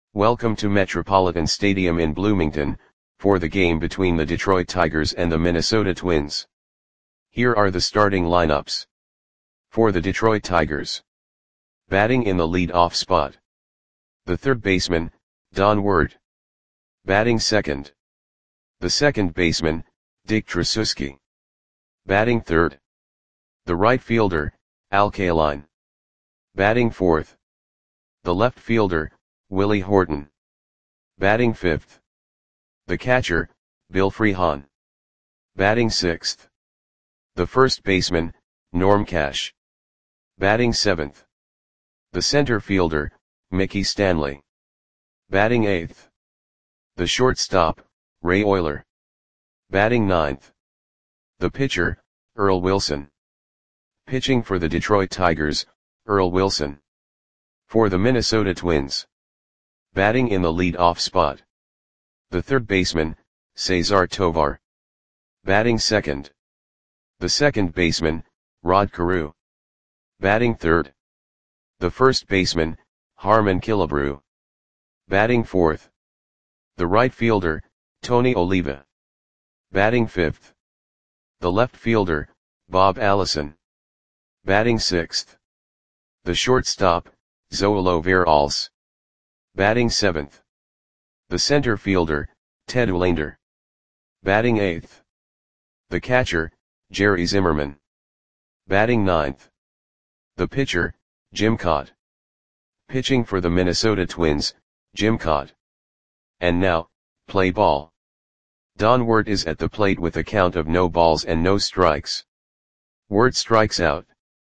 Welcome to Metropolitan Stadium in Bloomington, for the game between the Detroit Tigers and the Minnesota Twins. Here are the starting lineups. For the Detroit Tigers. Batting in the lead-off spot. The third baseman, Don Ward. Batting second. The second baseman, Dick Tracewski. Batting third. The right fielder, Al Kaline. Batting fourth. The left fielder, Willie Horton. Batting fifth. The catcher, Bill Freehan. Batting sixth. The first baseman, Norm Cash. Batting seventh. The center fielder, Mickey Stanley. Batting eighth. The shortstop, Ray Oyler. Batting ninth. The pitcher, Earl Wilson. Pitching for the Detroit Tigers, Earl Wilson. For the Minnesota Twins. Batting in the lead-off spot. The third baseman, Cesar Tovar. Batting second. The second baseman, Rod Carew. Batting third. The first baseman, Harmon Killebrew. Batting fourth. The right fielder, Tony Oliva. Batting fifth. The left fielder, Bob Allison. Batting sixth. The shortstop, Zoilo Veralce. Batting seventh. The center fielder, Ted Uhlaender. Batting eighth. The catcher, Jerry Zimmerman. Batting ninth. The pitcher, Jim Kaat. Pitching for the Minnesota Twins, Jim Kaat. And now, play ball. Don Ward is at the plate with a count of no balls and no strikes. Ward strikes out.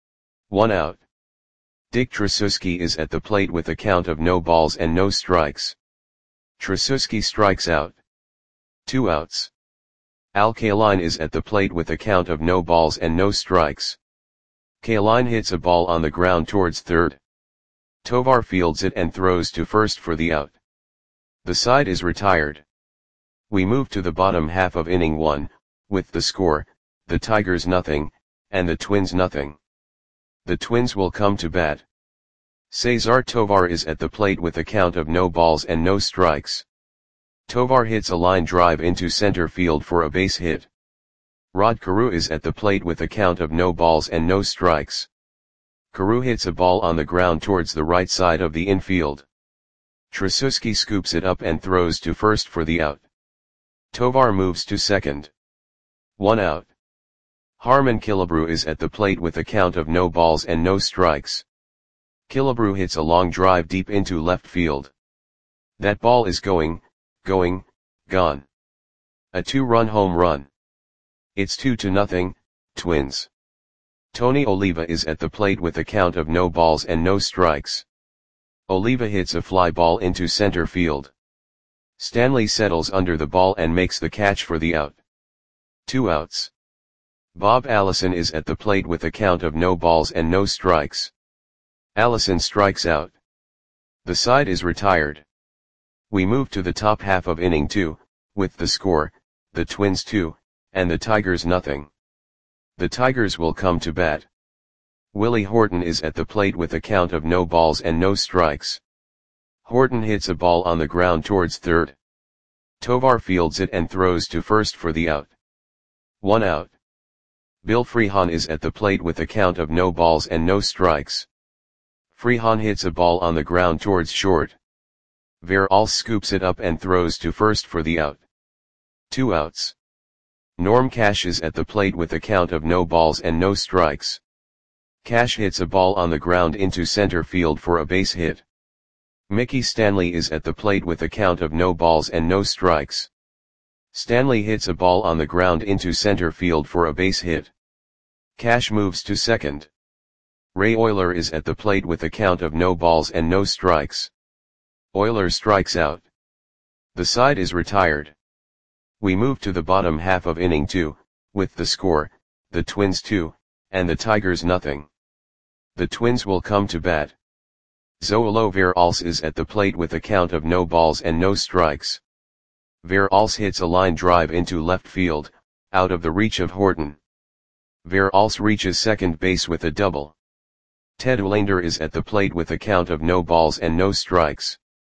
1 out. Dick Tracewski is at the plate with a count of no balls and no strikes. Tracewski strikes out. 2 outs. Al Kaline is at the plate with a count of no balls and no strikes. Kaline hits a ball on the ground towards third. Tovar fields it and throws to first for the out. The side is retired. We move to the bottom half of inning 1, with the score, the Tigers nothing, and the Twins nothing. The Twins will come to bat. Cesar Tovar is at the plate with a count of no balls and no strikes. Tovar hits a line drive into center field for a base hit. Rod Carew is at the plate with a count of no balls and no strikes. Carew hits a ball on the ground towards the right side of the infield. Tracewski scoops it up and throws to first for the out. Tovar moves to second. 1 out. Harmon Killebrew is at the plate with a count of no balls and no strikes. Killebrew hits a long drive deep into left field. That ball is gone. A 2-run home run. It's 2-0, Twins. Tony Oliva is at the plate with a count of no balls and no strikes. Oliva hits a fly ball into center field. Stanley settles under the ball and makes the catch for the out. 2 outs. Bob Allison is at the plate with a count of no balls and no strikes. Allison strikes out. The side is retired. We move to the top half of inning 2, with the score, the Twins 2, and the Tigers nothing. The Tigers will come to bat. Willie Horton is at the plate with a count of no balls and no strikes. Horton hits a ball on the ground towards third. Tovar fields it and throws to first for the out. 1 out. Bill Freehan is at the plate with a count of no balls and no strikes. Freehan hits a ball on the ground towards short. Veralce scoops it up and throws to first for the out. 2 outs. Norm Cash is at the plate with a count of no balls and no strikes. Cash hits a ball on the ground into center field for a base hit. Mickey Stanley is at the plate with a count of no balls and no strikes. Stanley hits a ball on the ground into center field for a base hit. Cash moves to second. Ray Oyler is at the plate with a count of no balls and no strikes. Oyler strikes out. The side is retired. We move to the bottom half of inning 2, with the score, the Twins 2, and the Tigers nothing. The Twins will come to bat. Zoilo Veralce is at the plate with a count of no balls and no strikes. Veralce hits a line drive into left field, out of the reach of Horton. Veralce reaches second base with a double. Ted Uhlaender is at the plate with a count of no balls and no strikes.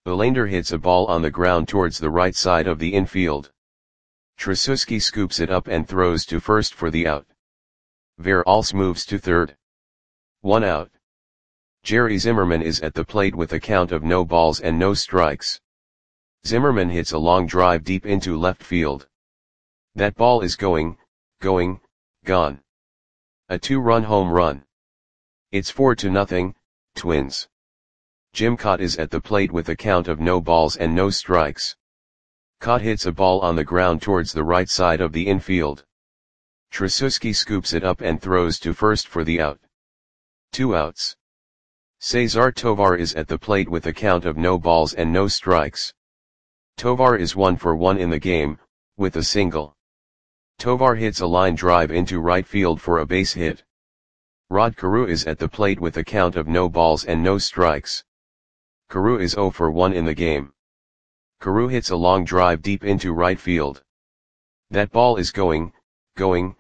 Olander hits a ball on the ground towards the right side of the infield. Trasuski scoops it up and throws to first for the out. Verhulst moves to third. 1 out. Jerry Zimmerman is at the plate with a count of no balls and no strikes. Zimmerman hits a long drive deep into left field. That ball is going, gone. A 2-run home run. It's 4-0, Twins. Jim Kaat is at the plate with a count of no balls and no strikes. Kaat hits a ball on the ground towards the right side of the infield. Trasuski scoops it up and throws to first for the out. 2 outs. Cesar Tovar is at the plate with a count of no balls and no strikes. Tovar is 1 for 1 in the game, with a single. Tovar hits a line drive into right field for a base hit. Rod Carew is at the plate with a count of no balls and no strikes. Carew is 0 for 1 in the game. Carew hits a long drive deep into right field. That ball is going, gone.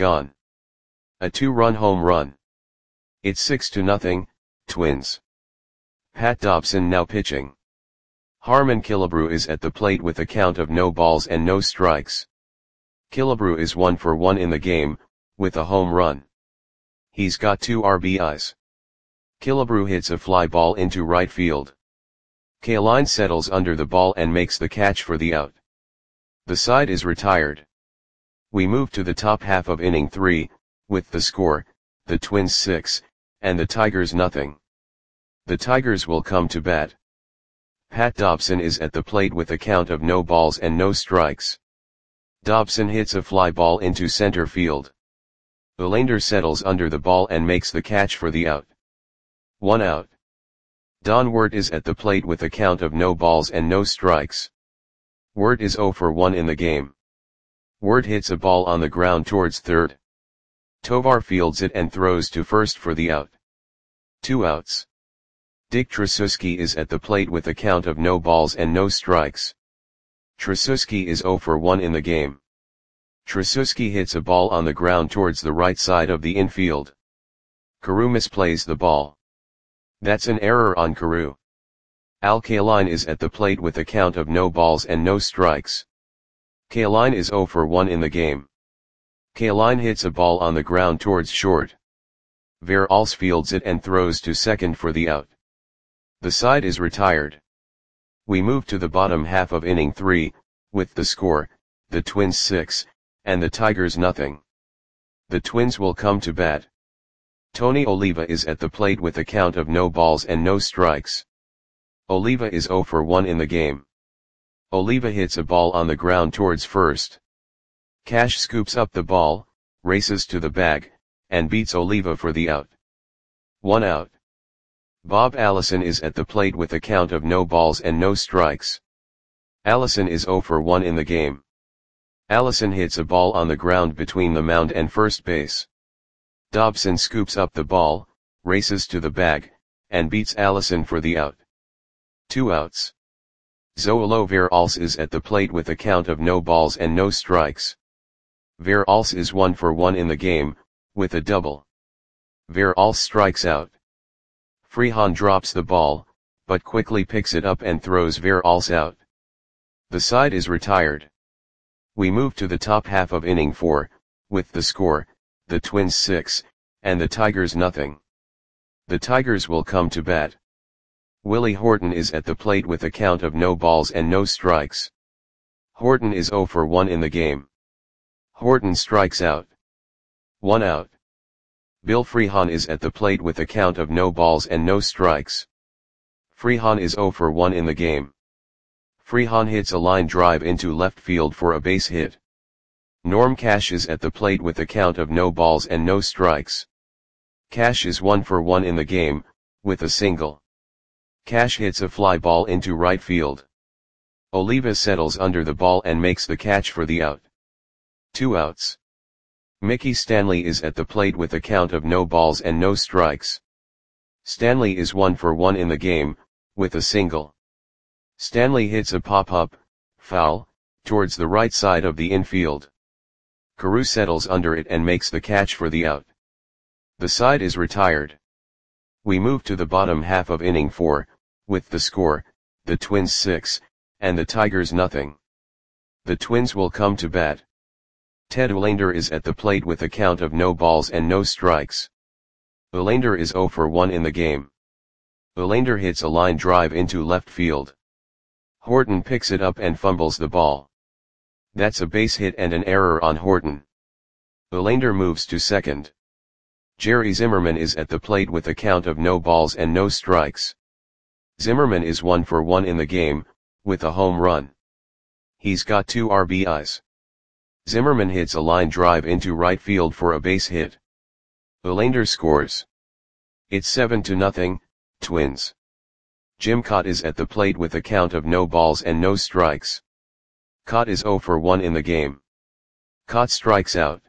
A 2-run home run. It's 6-0, Twins. Pat Dobson now pitching. Harmon Killebrew is at the plate with a count of no balls and no strikes. Killebrew is 1 for 1 in the game, with a home run. He's got 2 RBIs. Killebrew hits a fly ball into right field. Kaline settles under the ball and makes the catch for the out. The side is retired. We move to the top half of inning 3, with the score, the Twins 6, and the Tigers nothing. The Tigers will come to bat. Pat Dobson is at the plate with a count of no balls and no strikes. Dobson hits a fly ball into center field. Olander settles under the ball and makes the catch for the out. 1 out. Don Wirt is at the plate with a count of no balls and no strikes. Wirt is 0 for 1 in the game. Wirt hits a ball on the ground towards third. Tovar fields it and throws to first for the out. 2 outs. Dick Trasuski is at the plate with a count of no balls and no strikes. Trasuski is 0 for 1 in the game. Trasuski hits a ball on the ground towards the right side of the infield. Carew misplays the ball. That's an error on Carew. Al Kaline is at the plate with a count of no balls and no strikes. Kaline is 0 for 1 in the game. Kaline hits a ball on the ground towards short. Verhulst fields it and throws to second for the out. The side is retired. We move to the bottom half of inning 3, with the score, the Twins 6, and the Tigers nothing. The Twins will come to bat. Tony Oliva is at the plate with a count of no balls and no strikes. Oliva is 0 for 1 in the game. Oliva hits a ball on the ground towards first. Cash scoops up the ball, races to the bag, and beats Oliva for the out. 1 out. Bob Allison is at the plate with a count of no balls and no strikes. Allison is 0 for 1 in the game. Allison hits a ball on the ground between the mound and first base. Dobson scoops up the ball, races to the bag, and beats Allison for the out. 2 outs. Zoilo Verhulst is at the plate with a count of no balls and no strikes. Verhulst is 1 for 1 in the game, with a double. Verhulst strikes out. Freehan drops the ball, but quickly picks it up and throws Verhulst out. The side is retired. We move to the top half of inning 4, with the score, the Twins 6, and the Tigers nothing. The Tigers will come to bat. Willie Horton is at the plate with a count of no balls and no strikes. Horton is 0 for 1 in the game. Horton strikes out. 1 out. Bill Freehan is at the plate with a count of no balls and no strikes. Freehan is 0 for 1 in the game. Freehan hits a line drive into left field for a base hit. Norm Cash is at the plate with a count of no balls and no strikes. Cash is 1 for 1 in the game, with a single. Cash hits a fly ball into right field. Oliva settles under the ball and makes the catch for the out. 2 outs. Mickey Stanley is at the plate with a count of no balls and no strikes. Stanley is 1 for 1 in the game, with a single. Stanley hits a pop-up, foul, towards the right side of the infield. Carew settles under it and makes the catch for the out. The side is retired. We move to the bottom half of inning 4, with the score, the Twins 6, and the Tigers nothing. The Twins will come to bat. Ted Olander is at the plate with a count of no balls and no strikes. Olander is 0 for 1 in the game. Olander hits a line drive into left field. Horton picks it up and fumbles the ball. That's a base hit and an error on Horton. Olander moves to second. Jerry Zimmerman is at the plate with a count of no balls and no strikes. Zimmerman is 1 for 1 in the game, with a home run. He's got 2 RBIs. Zimmerman hits a line drive into right field for a base hit. Olander scores. It's 7-0, Twins. Jim Kaat is at the plate with a count of no balls and no strikes. Kaat is 0 for 1 in the game. Kaat strikes out.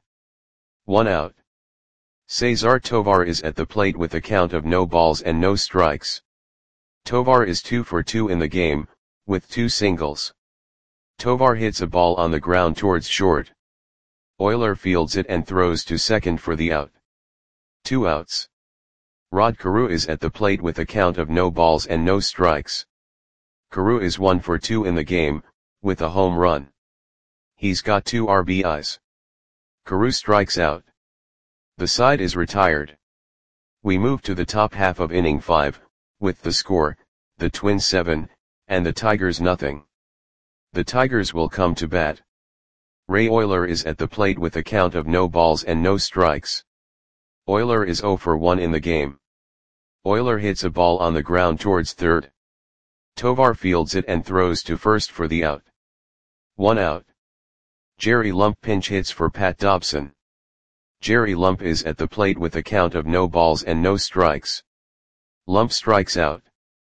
1 out. Cesar Tovar is at the plate with a count of no balls and no strikes. Tovar is 2 for 2 in the game, with 2 singles. Tovar hits a ball on the ground towards short. Oyler fields it and throws to second for the out. 2 outs. Rod Carew is at the plate with a count of no balls and no strikes. Carew is 1 for 2 in the game, with a home run. He's got 2 RBIs. Carew strikes out. The side is retired. We move to the top half of inning 5, with the score, the Twins 7, and the Tigers nothing. The Tigers will come to bat. Ray Oyler is at the plate with a count of no balls and no strikes. Oyler is 0 for 1 in the game. Oyler hits a ball on the ground towards third. Tovar fields it and throws to first for the out. 1 out. Jerry Lump pinch hits for Pat Dobson. Jerry Lump is at the plate with a count of no balls and no strikes. Lump strikes out.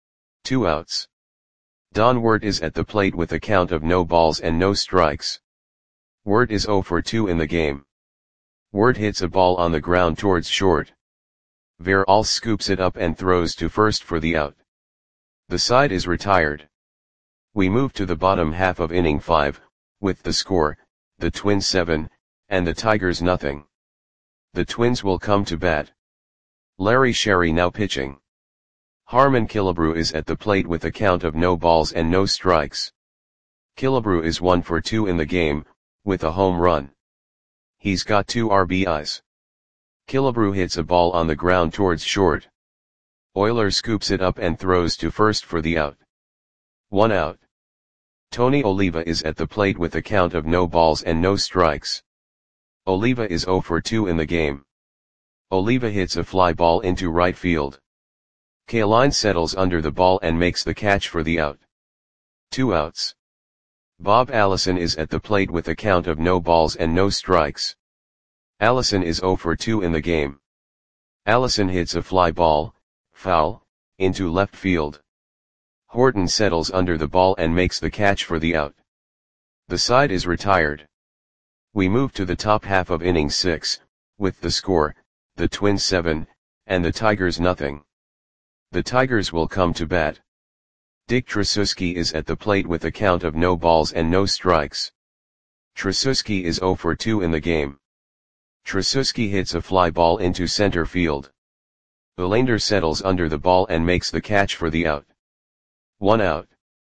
2 outs. Don Wirt is at the plate with a count of no balls and no strikes. Wirt is 0 for 2 in the game. Wirt hits a ball on the ground towards short. Veralls scoops it up and throws to first for the out. The side is retired. We move to the bottom half of inning 5, with the score, the Twins 7, and the Tigers nothing. The Twins will come to bat. Larry Sherry now pitching. Harmon Killebrew is at the plate with a count of no balls and no strikes. Killebrew is 1 for 2 in the game, with a home run. He's got 2 RBIs. Killebrew hits a ball on the ground towards short. Oyler scoops it up and throws to first for the out. 1 out. Tony Oliva is at the plate with a count of no balls and no strikes. Oliva is 0 for 2 in the game. Oliva hits a fly ball into right field. Kaline settles under the ball and makes the catch for the out. 2 outs. Bob Allison is at the plate with a count of no balls and no strikes. Allison is 0 for 2 in the game. Allison hits a fly ball, foul, into left field. Horton settles under the ball and makes the catch for the out. The side is retired. We move to the top half of inning 6, with the score, the Twins 7, and the Tigers nothing. The Tigers will come to bat. Dick Tracewski is at the plate with a count of no balls and no strikes. Tracewski is 0 for 2 in the game. Tracewski hits a fly ball into center field. Olander settles under the ball and makes the catch for the out. 1 out.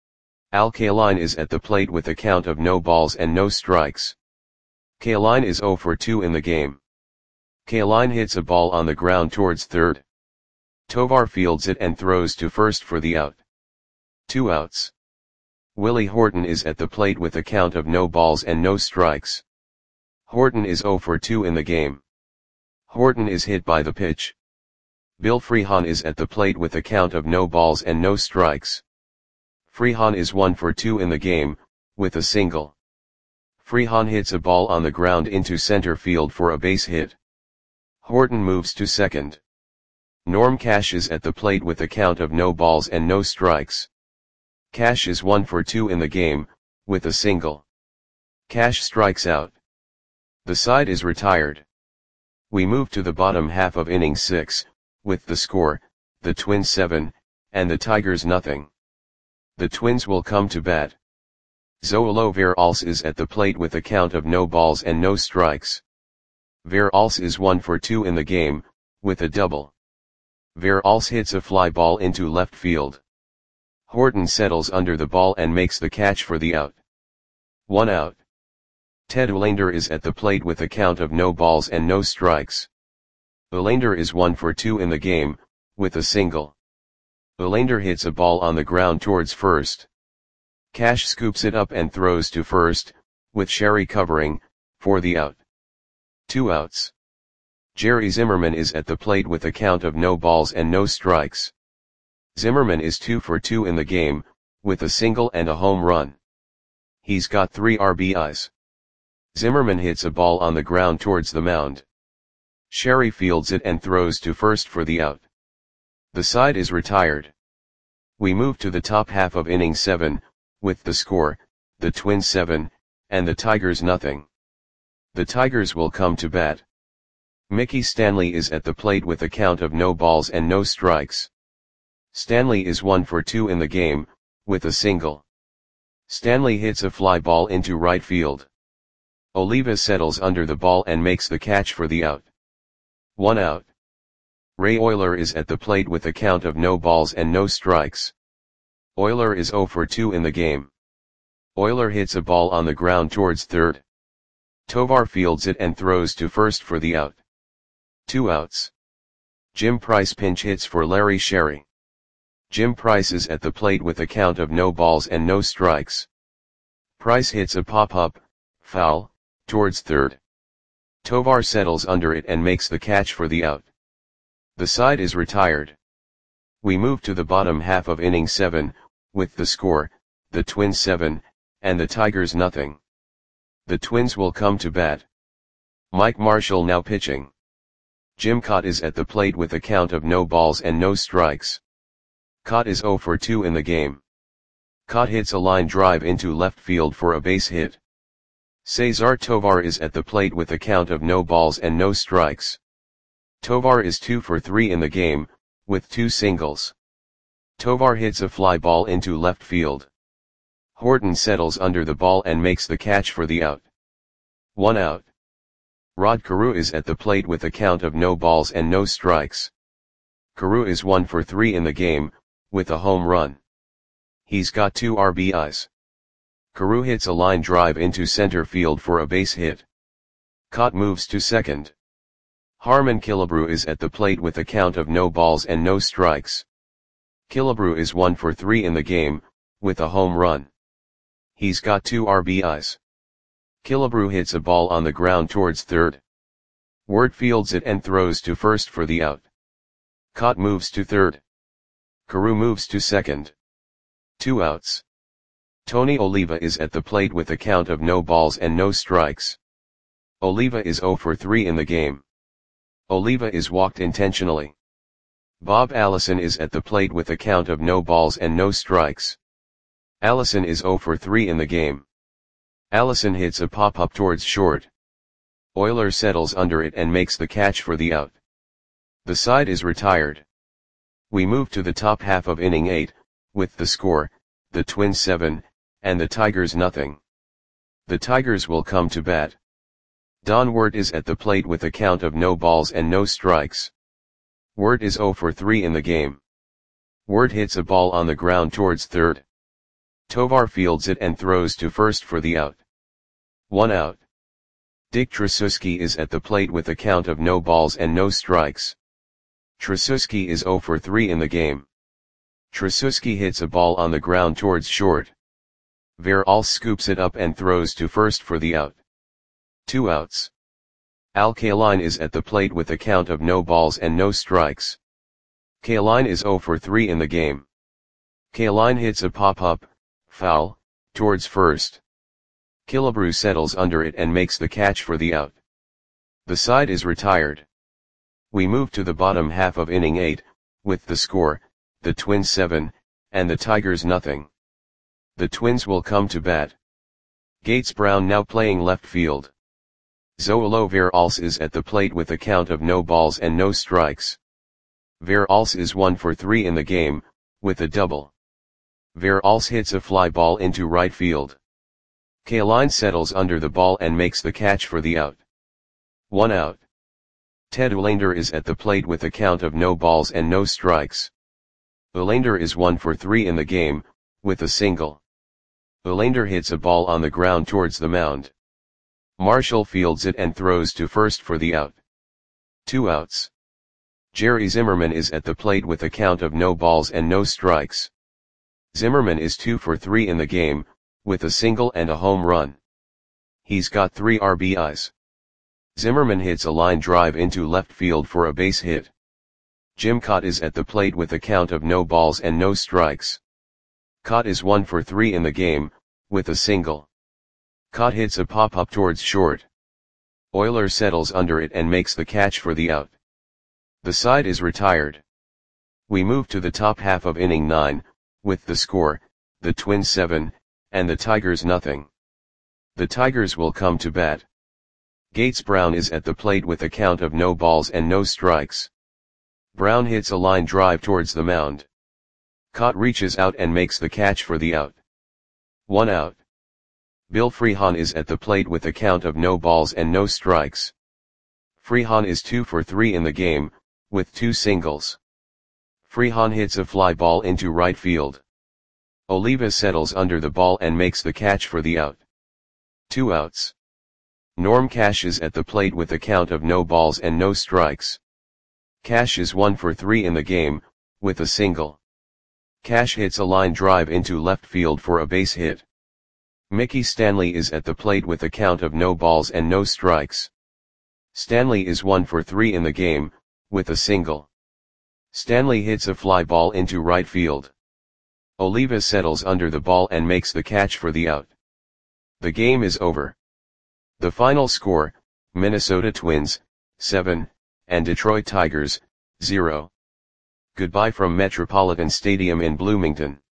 Al Kaline is at the plate with a count of no balls and no strikes. Kaline is 0 for 2 in the game. Kaline hits a ball on the ground towards third. Tovar fields it and throws to first for the out. 2 outs. Willie Horton is at the plate with a count of no balls and no strikes. Horton is 0 for 2 in the game. Horton is hit by the pitch. Bill Freehan is at the plate with a count of no balls and no strikes. Freehan is 1 for 2 in the game, with a single. Freehan hits a ball on the ground into center field for a base hit. Horton moves to second. Norm Cash is at the plate with a count of no balls and no strikes. Cash is 1 for 2 in the game, with a single. Cash strikes out. The side is retired. We move to the bottom half of inning 6, with the score, the Twins 7, and the Tigers nothing. The Twins will come to bat. Zoilo Veralls is at the plate with a count of no balls and no strikes. Veralls is 1 for 2 in the game, with a double. Veralls hits a fly ball into left field. Horton settles under the ball and makes the catch for the out. 1 out. Ted Olander is at the plate with a count of no balls and no strikes. Olander is 1 for 2 in the game, with a single. Olander hits a ball on the ground towards first. Cash scoops it up and throws to first, with Sherry covering, for the out. 2 outs. Jerry Zimmerman is at the plate with a count of no balls and no strikes. Zimmerman is 2 for 2 in the game, with a single and a home run. He's got 3 RBIs. Zimmerman hits a ball on the ground towards the mound. Sherry fields it and throws to first for the out. The side is retired. We move to the top half of inning 7, with the score, the Twins 7, and the Tigers nothing. The Tigers will come to bat. Mickey Stanley is at the plate with a count of no balls and no strikes. Stanley is 1 for 2 in the game, with a single. Stanley hits a fly ball into right field. Oliva settles under the ball and makes the catch for the out. 1 out. Ray Oyler is at the plate with a count of no balls and no strikes. Oyler is 0 for 2 in the game. Oyler hits a ball on the ground towards third. Tovar fields it and throws to first for the out. 2 outs. Jim Price pinch hits for Larry Sherry. Jim Price is at the plate with a count of no balls and no strikes. Price hits a pop-up, foul, towards third. Tovar settles under it and makes the catch for the out. The side is retired. We move to the bottom half of inning 7, with the score, the Twins 7, and the Tigers nothing. The Twins will come to bat. Mike Marshall now pitching. Jim Kaat is at the plate with a count of no balls and no strikes. Kaat is 0 for 2 in the game. Kaat hits a line drive into left field for a base hit. Cesar Tovar is at the plate with a count of no balls and no strikes. Tovar is 2 for 3 in the game, with 2 singles. Tovar hits a fly ball into left field. Horton settles under the ball and makes the catch for the out. 1 out. Rod Carew is at the plate with a count of no balls and no strikes. Carew is 1 for 3 in the game, with a home run. He's got 2 RBIs. Carew hits a line drive into center field for a base hit. Kaat moves to second. Harmon Killebrew is at the plate with a count of no balls and no strikes. Killebrew is 1 for 3 in the game, with a home run. He's got 2 RBIs. Killebrew hits a ball on the ground towards third. Ward fields it and throws to first for the out. Kaat moves to third. Carew moves to second. 2 outs. Tony Oliva is at the plate with a count of no balls and no strikes. Oliva is 0 for 3 in the game. Oliva is walked intentionally. Bob Allison is at the plate with a count of no balls and no strikes. Allison is 0 for 3 in the game. Allison hits a pop-up towards short. Oyler settles under it and makes the catch for the out. The side is retired. We move to the top half of inning 8, with the score, the Twins 7, and the Tigers nothing. The Tigers will come to bat. Don Wirt is at the plate with a count of no balls and no strikes. Wirt is 0 for 3 in the game. Wirt hits a ball on the ground towards third. Tovar fields it and throws to first for the out. 1 out. Dick Tracewski is at the plate with a count of no balls and no strikes. Tracewski is 0 for 3 in the game. Tracewski hits a ball on the ground towards short. Veralls scoops it up and throws to first for the out. 2 outs. Al Kaline is at the plate with a count of no balls and no strikes. Kaline is 0 for 3 in the game. Kaline hits a pop-up, foul, towards first. Killebrew settles under it and makes the catch for the out. The side is retired. We move to the bottom half of inning 8, with the score, the Twins 7, and the Tigers nothing. The Twins will come to bat. Gates Brown now playing left field. Zoilo Veralls is at the plate with a count of no balls and no strikes. Veralls is 1 for 3 in the game, with a double. Veralls hits a fly ball into right field. Kaline settles under the ball and makes the catch for the out. 1 out. Ted Olander is at the plate with a count of no balls and no strikes. Olander is 1 for 3 in the game, with a single. Olander hits a ball on the ground towards the mound. Marshall fields it and throws to first for the out. 2 outs. Jerry Zimmerman is at the plate with a count of no balls and no strikes. Zimmerman is 2 for 3 in the game, with a single and a home run. He's got 3 RBIs. Zimmerman hits a line drive into left field for a base hit. Jim Kaat is at the plate with a count of no balls and no strikes. Kaat is 1 for 3 in the game, with a single. Kaat hits a pop-up towards short. Oyler settles under it and makes the catch for the out. The side is retired. We move to the top half of inning 9, with the score, the Twins 7, and the Tigers nothing. The Tigers will come to bat. Gates Brown is at the plate with a count of no balls and no strikes. Brown hits a line drive towards the mound. Kaat reaches out and makes the catch for the out. 1 out. Bill Freehan is at the plate with a count of no balls and no strikes. Freehan is 2 for 3 in the game, with 2 singles. Freehan hits a fly ball into right field. Oliva settles under the ball and makes the catch for the out. 2 outs. Norm Cash is at the plate with a count of no balls and no strikes. Cash is 1 for 3 in the game, with a single. Cash hits a line drive into left field for a base hit. Mickey Stanley is at the plate with a count of no balls and no strikes. Stanley is 1 for 3 in the game, with a single. Stanley hits a fly ball into right field. Oliva settles under the ball and makes the catch for the out. The game is over. The final score, Minnesota Twins, 7, and Detroit Tigers, 0. Goodbye from Metropolitan Stadium in Bloomington.